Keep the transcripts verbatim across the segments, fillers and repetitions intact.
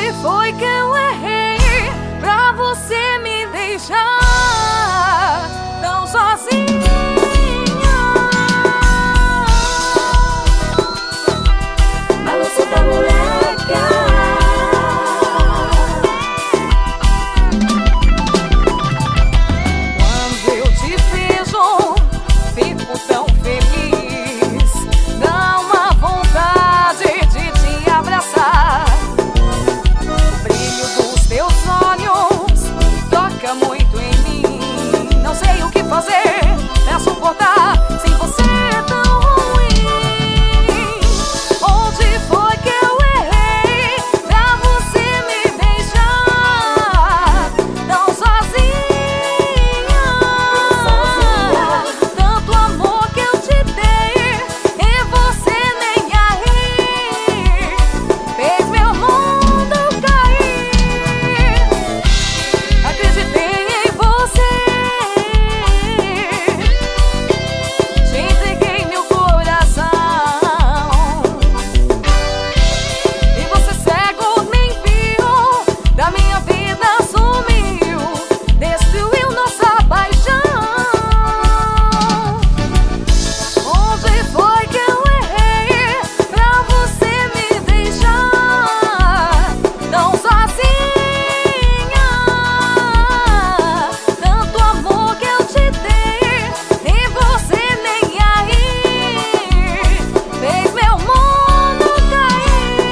Onde foi que eu errei pra você me deixar tão sozinha? Balanço da moleca. Quando eu te vejo, fico tão feliz. Dá uma vontade de te abraçar. O brilho dos teus olhos toca muito em mim. Não sei o que fazer pra suportar sem você é tão ruim. Onde foi que eu errei pra você me deixar tão sozinha? Tanto amor que eu te dei e você nem aí fez meu mundo cair. Acreditei em você, te entreguei meu coração e você cego nem viu, da minha vida sumiu, destruiu nossa paixão. Onde foi que eu errei pra você me deixar tão sozinha? Tanto amor que eu te dei e você nem aí fez meu mundo cair.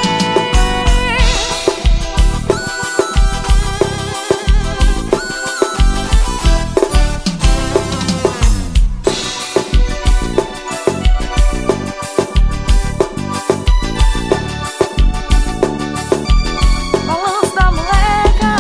Balanço da moleca.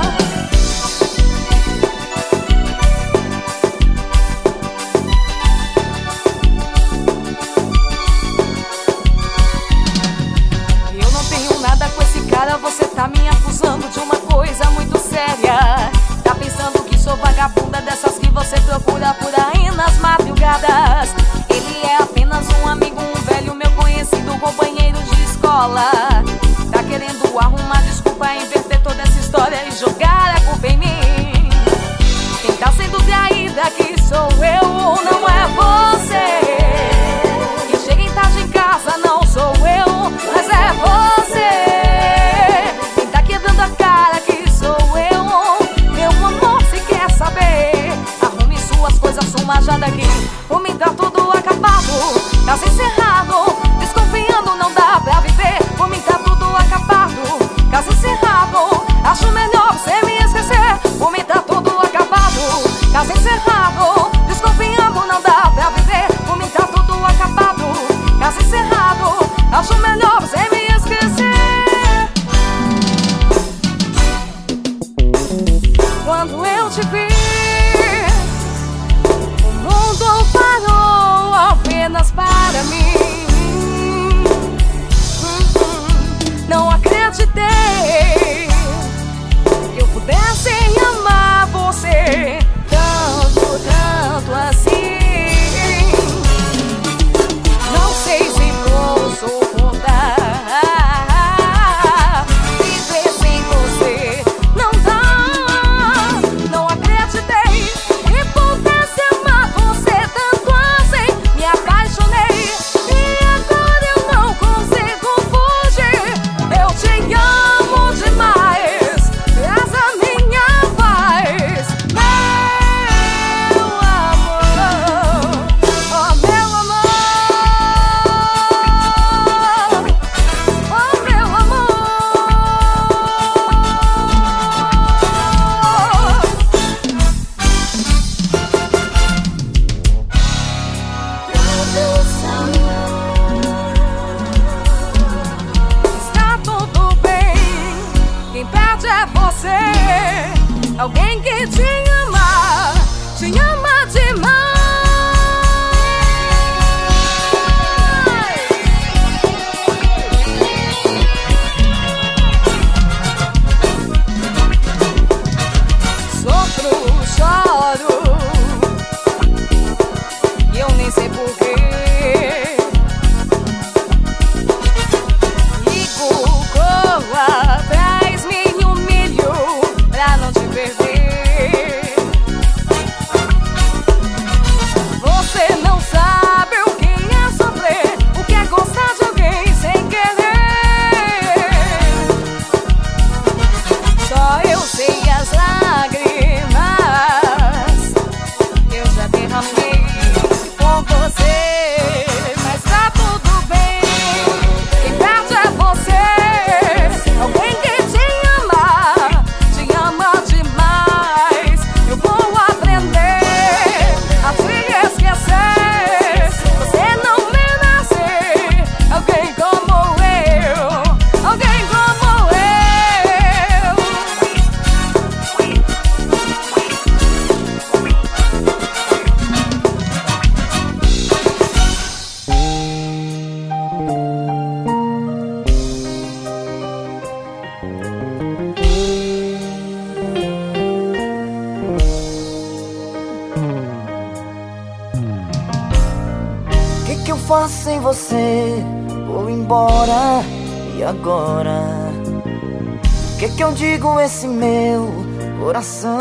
Eu não tenho nada com esse cara, você tá me acusando de uma coisa muito séria. Tá pensando que sou vagabunda dessas que você procura por aí nas madrugadas. Ele é apenas um amigo, um velho meu conhecido, companheiro de escola. Tá querendo arrumar desculpa, inverter toda essa história e jogar a culpa em mim. Quem tá sendo traída aqui sou eu, não é você. Quem chega em tarde em casa não sou eu, mas é você. Quem tá quebrando a cara aqui sou eu. Meu amor, se quer saber, arrume suas coisas, suma já daqui. O me tá tudo acabado, caso encerrado, desconfiando não dá pra viver. O me tá tudo acabado, caso encerrado, acho melhor você me esquecer. O me tá tudo acabado, caso encerrado, desconfiando não dá pra viver. O me tá tudo acabado, caso encerrado, acho melhor você me esquecer. Quando eu te vi, o mundo parou apenas para mim. Não acreditei que eu pudesse amar você tanto, tanto assim. Não sei se vou suportar viver sem você, não dá. Não acreditei que pudesse amar você tanto assim. Me apaixonei e agora eu não consigo fugir. Eu te amo demais, traz a minha paz, meu amor, oh meu amor, oh meu amor. Está tudo bem, quem perde é você. Alguém que te ama, te ama demais. Sofro, choro e eu nem sei porquê. Ligo, corro atrás só sem você, vou embora. E agora? O que que eu digo a esse meu coração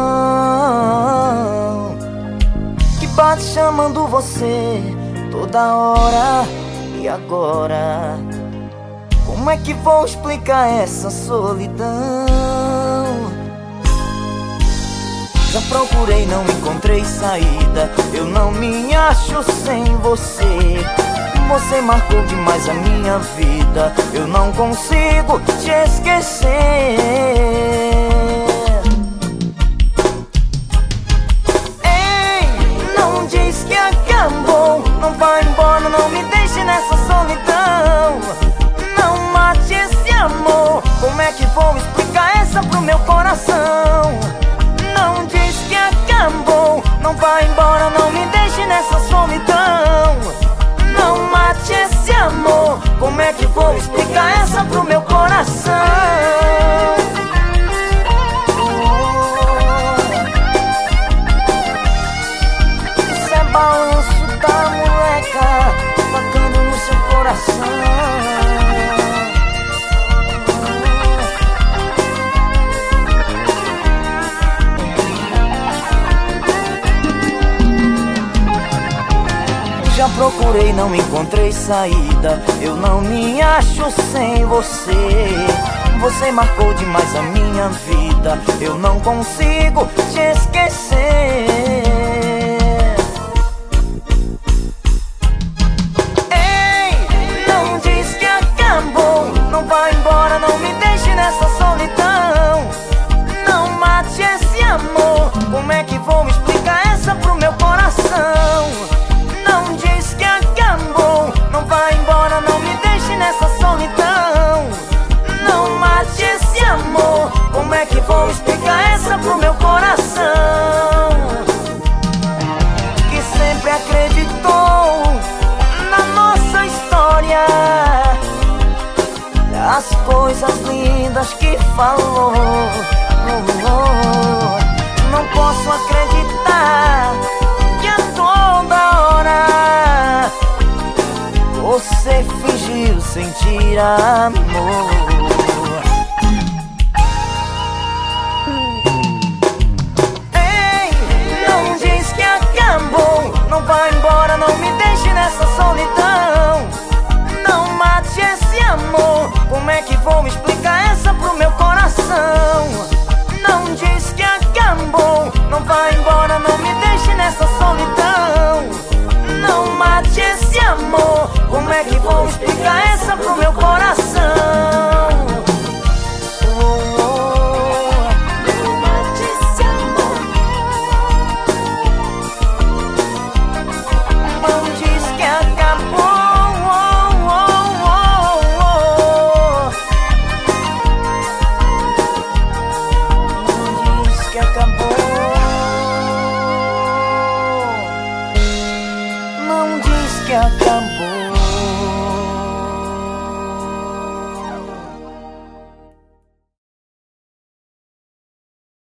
que bate chamando você toda hora? E agora? Como é que vou explicar essa solidão? Já procurei, não encontrei saída. Eu não me acho sem você. Você marcou demais a minha vida. Eu não consigo te esquecer. Ei, não diz que acabou. Não vai embora, não me deixe nessa solidão. Não mate esse amor. Como é que vou explicar essa pro meu coração? Não diz que acabou. Não vai embora, não me deixe nessa solidão. Não mate esse amor. Como é que vou explicar essa pro meu coração? Isso é balanço da moleca tocando no seu coração. Já procurei, não encontrei saída. Eu não me acho sem você. Você marcou demais a minha vida. Eu não consigo te esquecer. Ei, não diz que acabou. Não vai embora, não me deixe nessa solidão. Não mate esse amor. Como é que vou explicar essa pro meu coração? Não diz que acabou. Não vai embora, não me deixe nessa solidão. Não mate esse amor. Como é que vou explicar essa pro meu coração? Que sempre acreditou na nossa história, as coisas lindas que falou. Não posso acreditar que a toda hora você fingiu sentir amor. Ei, não diz que acabou. Não vai embora, não me deixe nessa solidão. Não mate esse amor. Como é que vou explicar essa pro meu coração? Não diz que acabou. Não vai embora, não me deixe nessa solidão. Não mate esse amor. Como é que vou explicar?